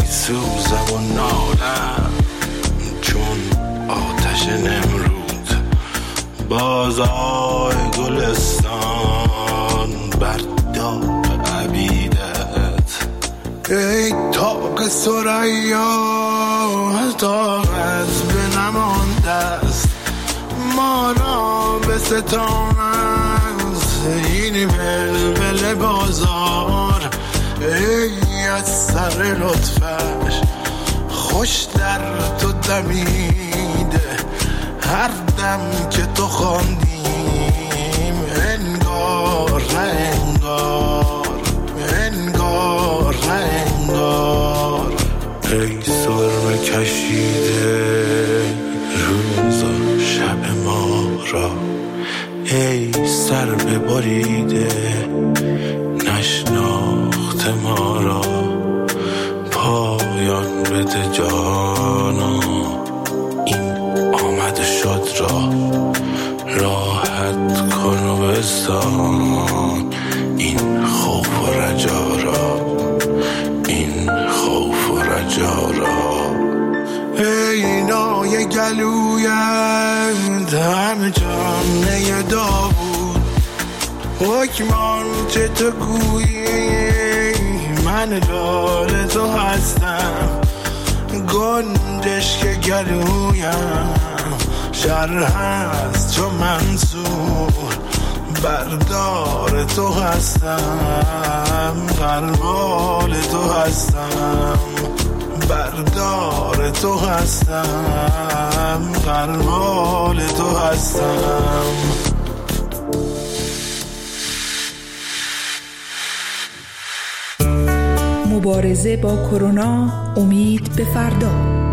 سوزم و نالم چون آتش نمرود. بازای گلستان بر داغ عبیدت، ای طاق ثریا طاقت به نمانده است. ما را به ستان است این بلبل بازار. ای از سر لطفش خوش در تو دمیده، هر دم که تو خواندیم انگار نه انگار، انگار نه انگار. ای سرمه کشیده روز و شب ما را، ای سر ببریده نشناخت ما را. پایان بده جانا این آمد شد را، راحت کن و بسان این خوف و رجا را، این خوف و رجا را. ای نای گلویت همه جامعه داوود، حکمان چه تو گویی من لال تو هستم. گنجش که گلویم شر هست چون منصور، بردار تو هستم، غربال تو هستم، بردار تو هستم، غربال تو هستم. مبارزه با کرونا، امید به فردا.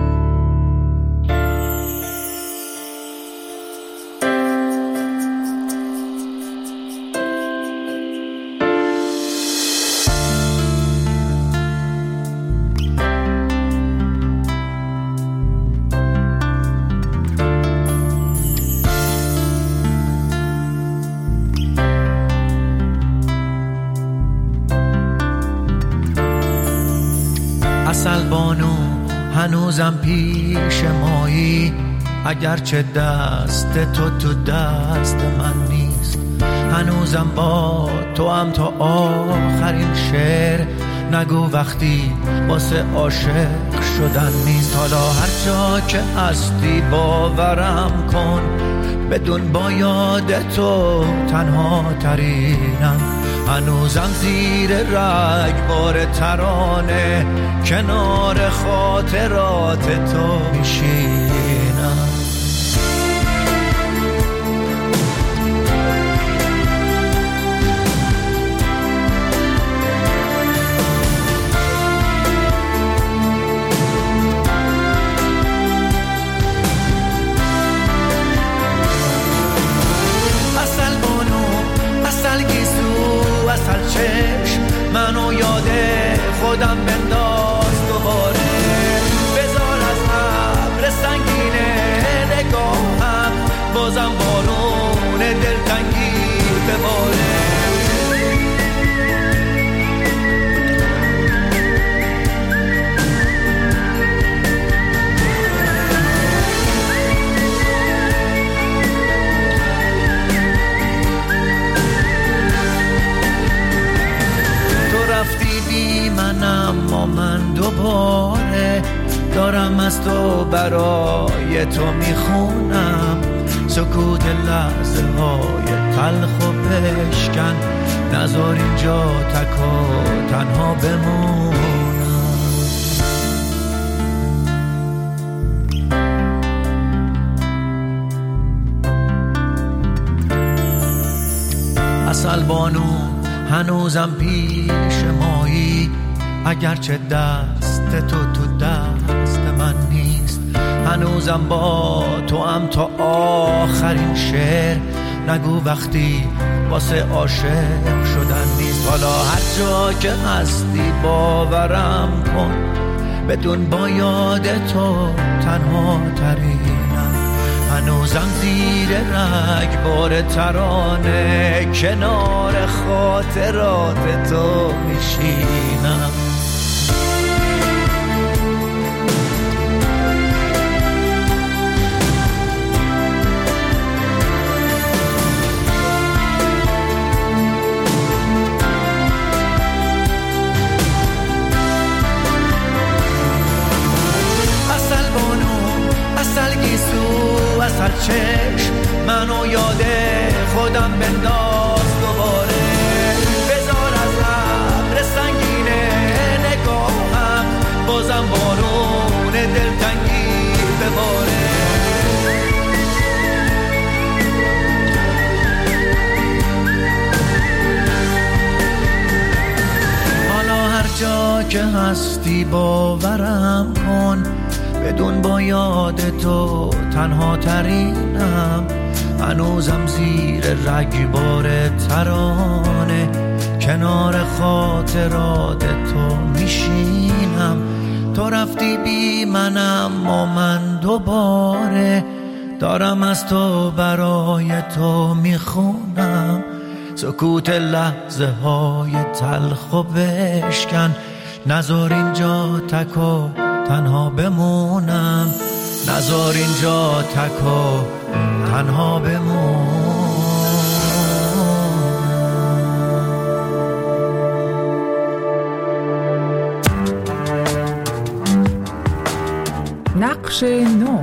اصل بانو هنوزم پیش مایی، اگرچه دست تو دست من نیست. هنوزم با تو هم تا آخرین شعر، نگو وقتی واسه عاشق شدن نیست. حالا هر جا که هستی باورم کن، بدون با یاد تو تنها ترینم. هنوزم زیر رگبار ترانه کنار خاطرات تو میشینم. اصل بانو، اصل گیسو، اصل چشم، منو یاد خودم بنداز دوباره. بذار از ابر سنگین نگاهم بازم بارون دلتنگی بباره. اما من دوباره دارم از تو برای تو میخونم. سکوت لحظه های تلخ و بشکن، نذار اینجا تک و تنها بمونم. اصل بانو هنوزم پیش مایی، اگرچه دست تو دست من نیست. هنوزم با تو هم تا آخرین شعر، نگو وقتی واسه عاشق شدن نیست. حالا هر جا که هستی باورم کن، بدون با یاد تو تنها ترینم. هنوزم زیر رگبار ترانه کنار خاطرات تو میشینم. چشم منو یاد خودم بنداز دوباره. بذار از ابر سنگینه نگاهم بازم بارون دلتنگی بباره. حالا هر جا که هستی باورم کن، بدون با یاد تو تنها ترینم. هنوزم زیر رگبار ترانه کنار خاطرات تو میشینم. تو رفتی بی منم و من دوباره دارم از تو برای تو میخونم. سکوت لحظه های تلخ و بشکن، نذار اینجا تک و تنها بمونم. نذار اینجا تک و تنها بمونم. نقش نو.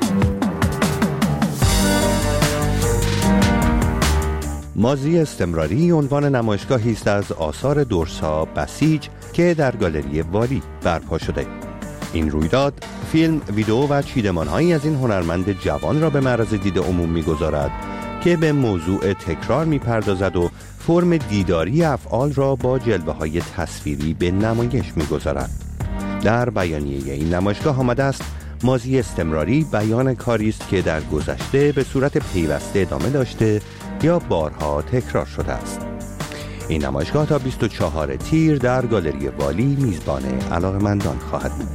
ماضی استمراری عنوان نمایشگاهی است از آثار دورسا بسیج که در گالری والی برپا شده. این رویداد فیلم، ویدئو و چیدمان‌هایی از این هنرمند جوان را به معرض دید عموم می‌گذارد که به موضوع تکرار می‌پردازد و فرم دیداری افعال را با جلوه‌های تصویری به نمایش می‌گذارد. در بیانیه این نمایشگاه آمده است ماضی استمراری بیان کاری است که در گذشته به صورت پیوسته ادامه داشته یا بارها تکرار شده است. این نمایشگاه تا 24 تیر در گالری والی میزبان علاقه‌مندان خواهد بود.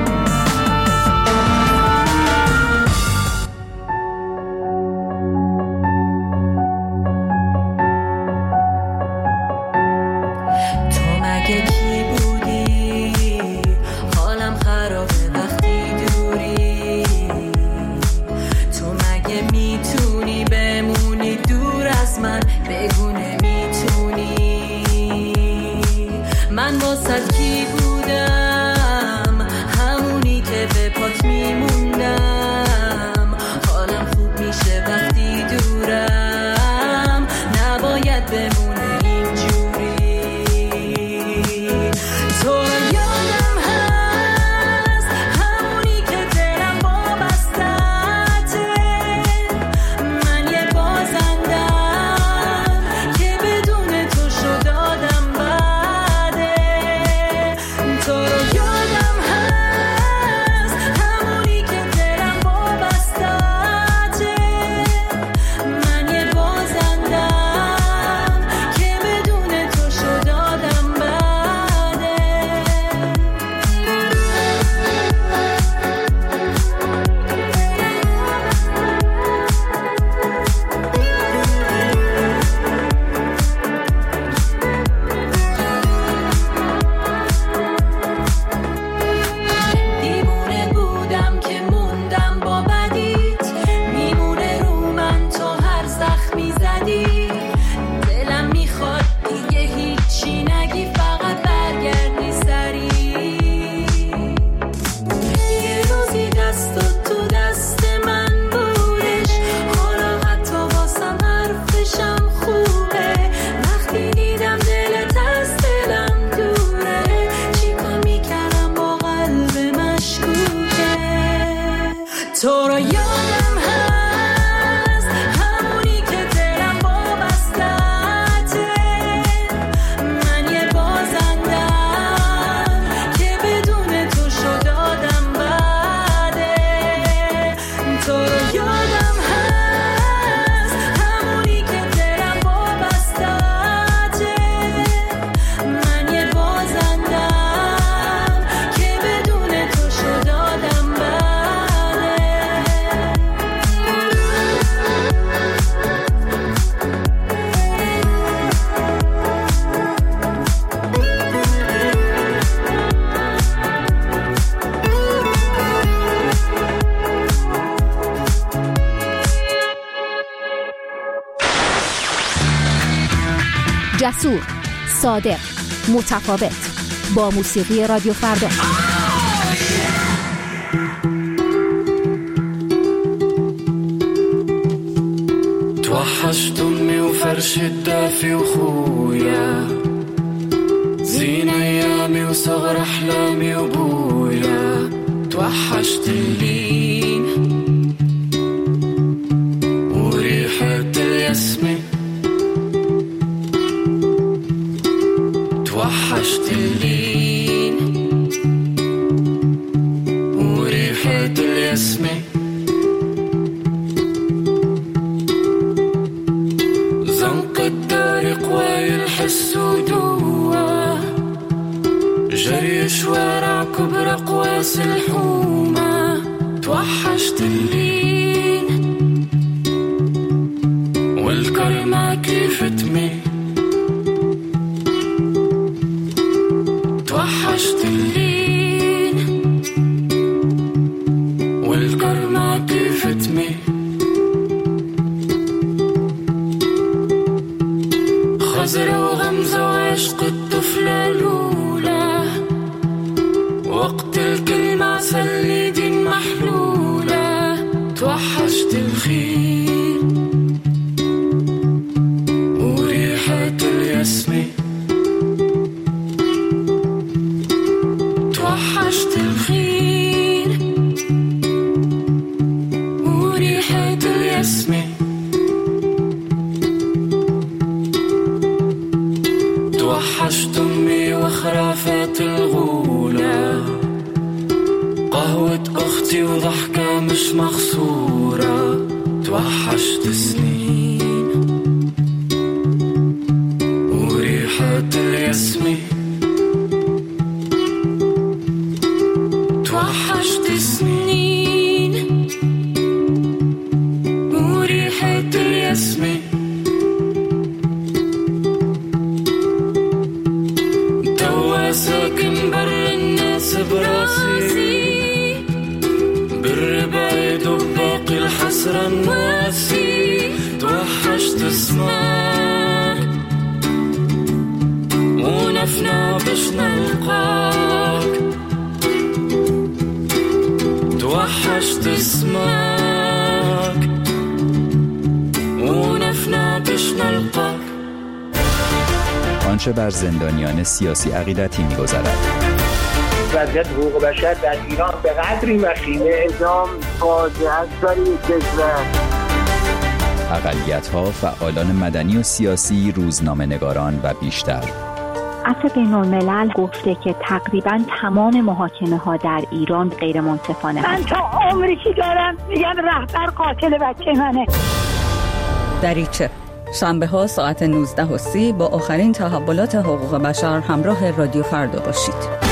جسور، صادق، متفاوت، با موسیقی رادیو فردا. فرشة دافي وخويا، زين أيامي وصغر أحلامي وبويا. توحشت اللين وريحة الياسمين، توحشت اللين وريحة الياسمين. زنق الدار قواي الحس ودوا، جري شوارع كبر قواس الحومة. توحشت اللين والكرمة كيف تميل، توحشت اللين والكرمة كيف تميل. خزرة وغمزة وعشق الطفلة الأولى، وقت الكلمة سليدي محلولة. توحشت الخير وريحة الياسمين، توحشت الخير وريحة الياسمين. توحشت أمي وخرافات الغولة، قهوة أختي وضحكة مش مخصورة. توحشت سنين وريحة الياسمين، توحشت سنين وريحة الياسمين. توا ساكن بر الناس براسي، بر بعيد وباقي الحسرة الناسي. توحشت اسمك ونفنا باش نلقاك، توحشت اسمك ونفنا باش نلقاك. آنچه بر زندانیان سیاسی عقیدتی می‌گذرد. وضعیت حقوق بشر در ایران به قدری وخیمه، اعدام فاجعه است برای کشور. اقلیت‌ها، فعالان مدنی و سیاسی، روزنامه‌نگاران و بیشتر. عفو بین‌الملل گفته که تقریباً تمام محاکمه‌ها در ایران غیر منصفانه. من تا عمری که دارم میگم رهبر قاتل بچه منه. دریچه شنبه ها ساعت 19:30 با آخرین تحولات حقوق بشر همراه رادیو فردا باشید.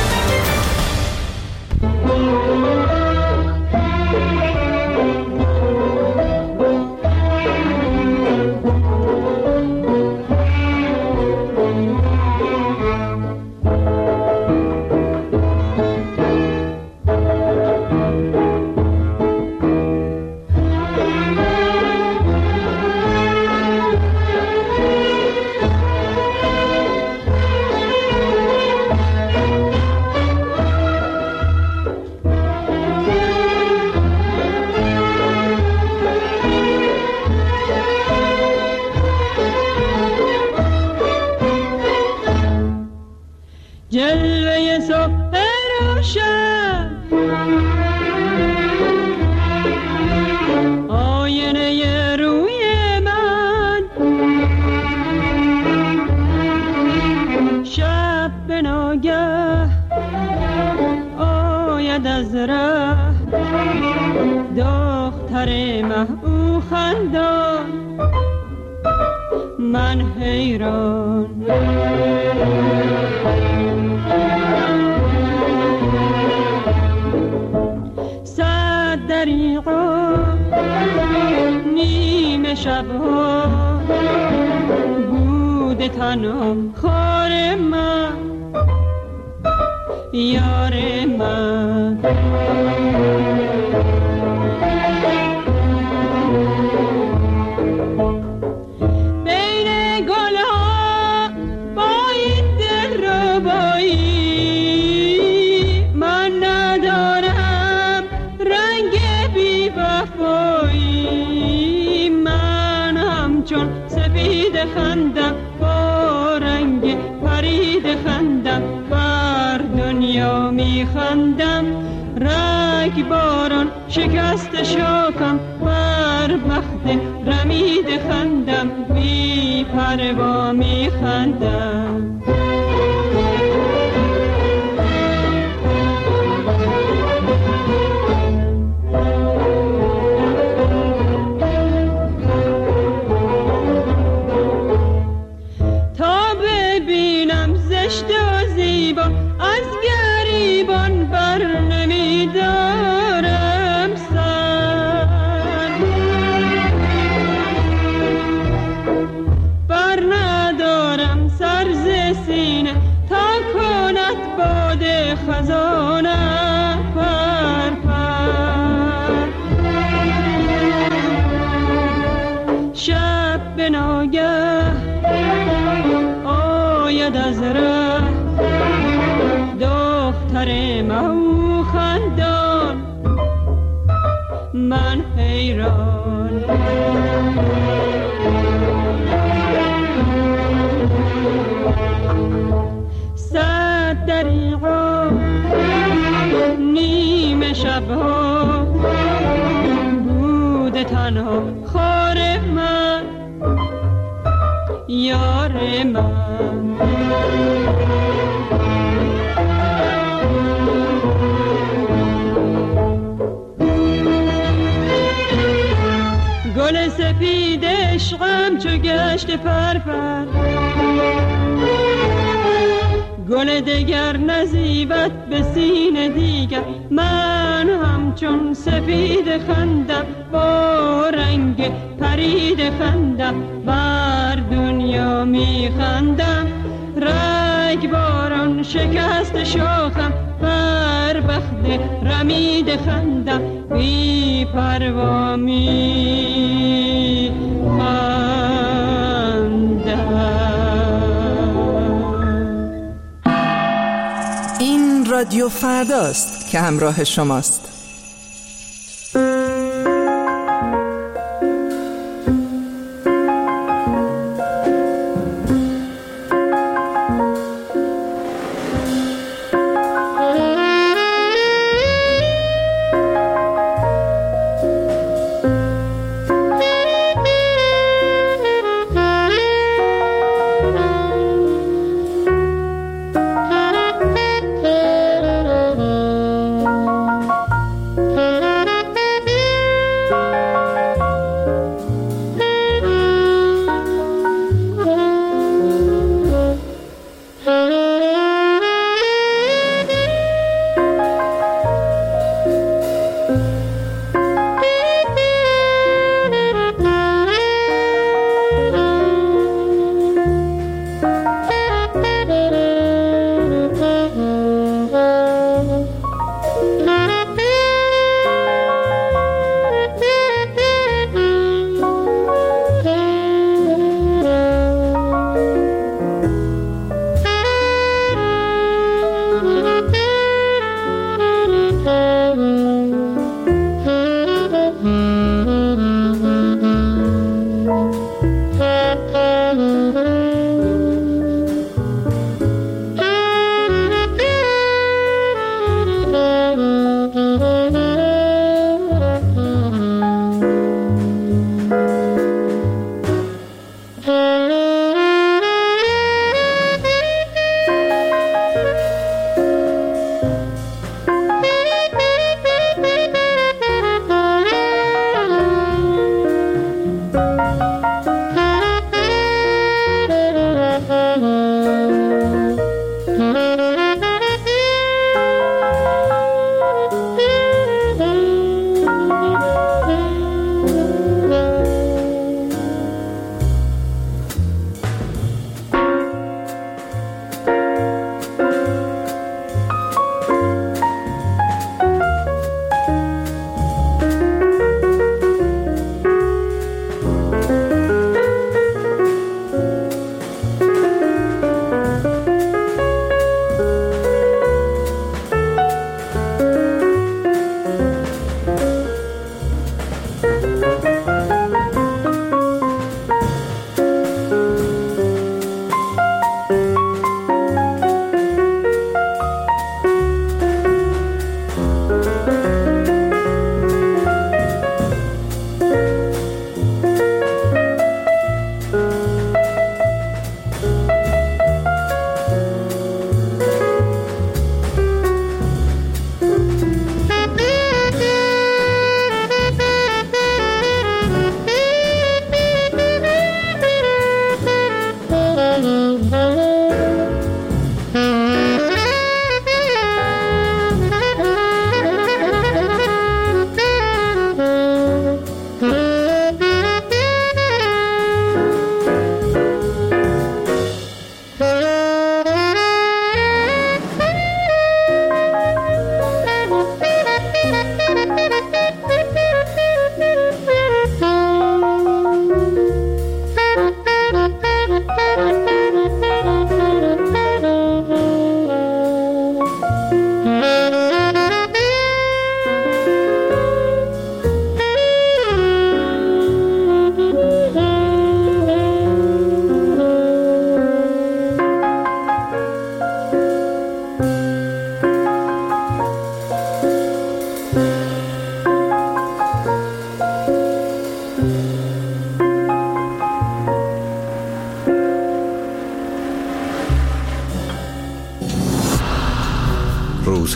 جلوه صبح روشن آینه روی من، شب به ناگه آید از ره دختر محبوب خندان، من حیران. صد دریغا نیمه شبها بود تنها خار من، یار من. دنیا میخندم، رگ باران شکست شاکم، بر بخت رمید خندم، بی پروا میخندم. من حیران صد دریغا نیمه شبها بوده تنها خار من یار من. گل سفید عشقم چو گشت پرپر، گل دگر نزیبت به سینه دیگر، من همچون سفید خندم با رنگ پرید خندم، بر دنیا میخندم، رگ باران شکست شاخم، بر بخت رمید خندم، بی پروا این رادیو فرداست که همراه شماست.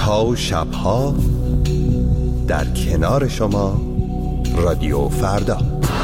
روزها و شبها در کنار شما رادیو فردا.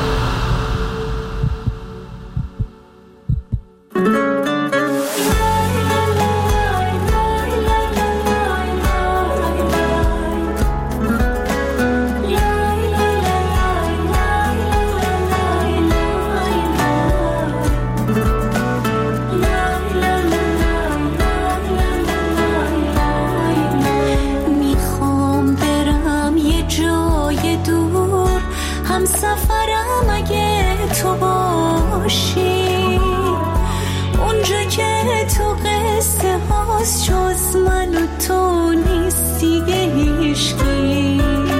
جز من و تو نیستی هیشکی.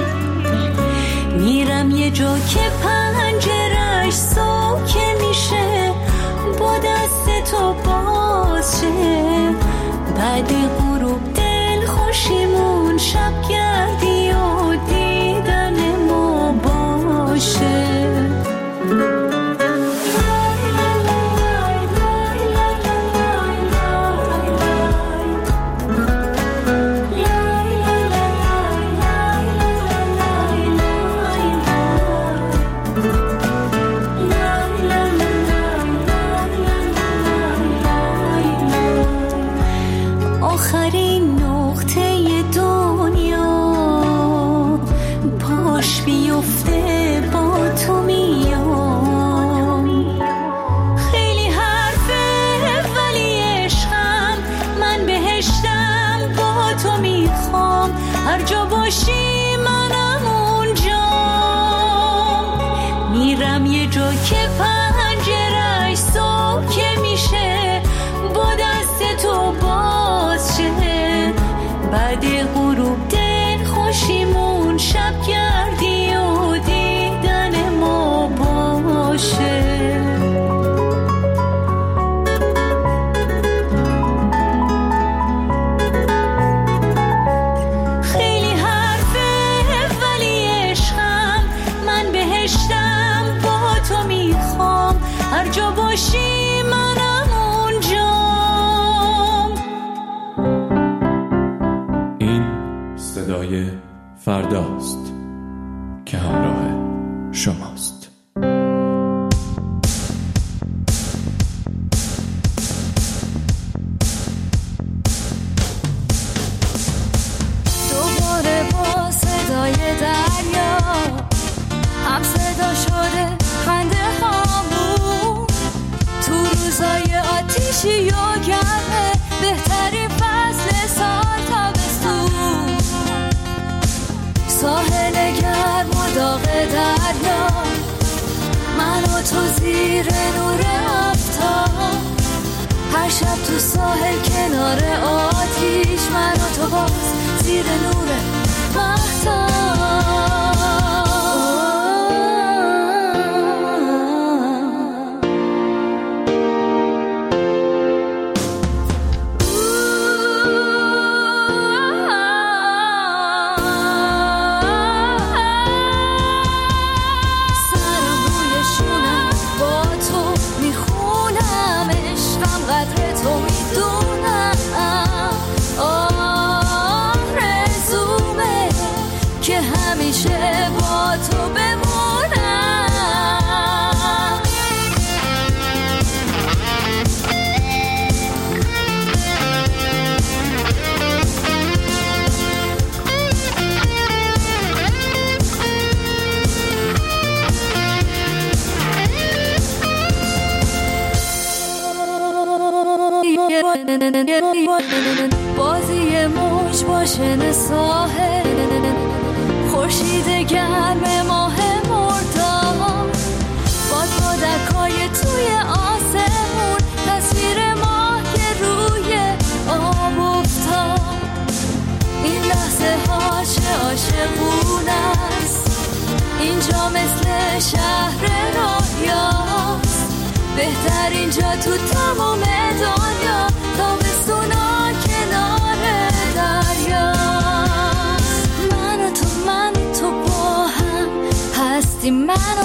میرم یه جا که پنجرش سوکه میشه، با دست تو باز شه. بعد غروب دل خوشیمون شب گردی و دیدن ما باشه. بعد غروب دل خوشیمون شب گردی و دیدن ما باشه. خیلی حرفه ولی عشقم، من بهشتم با تو میخوام. هر جا باشی منم اونجام. صدای فرداست که همراه شماست. دوباره با صدای دریا هم صدا شده خنده هامون. تو روزای آتیشی و گرمه، بهترین فصل سال تابستون. ساحل گرم و داغ دریا، من و تو زیر نور آفتاب. هر شب تو ساحل کنار آتیش، من و تو باز زیر نور مهتاب. بازی موج باشن ساحل، خورشید گرم ماه مرداد. بادبادکای توی آسمون، تصویر ماه که روی آب افتاد. این لحظه ها چه عاشقونه است، اینجا مثل شهر رویاست. بهترین جا تو تمام دنیا، تابستونا کنار دریاست. من و تو با هم هستیم، من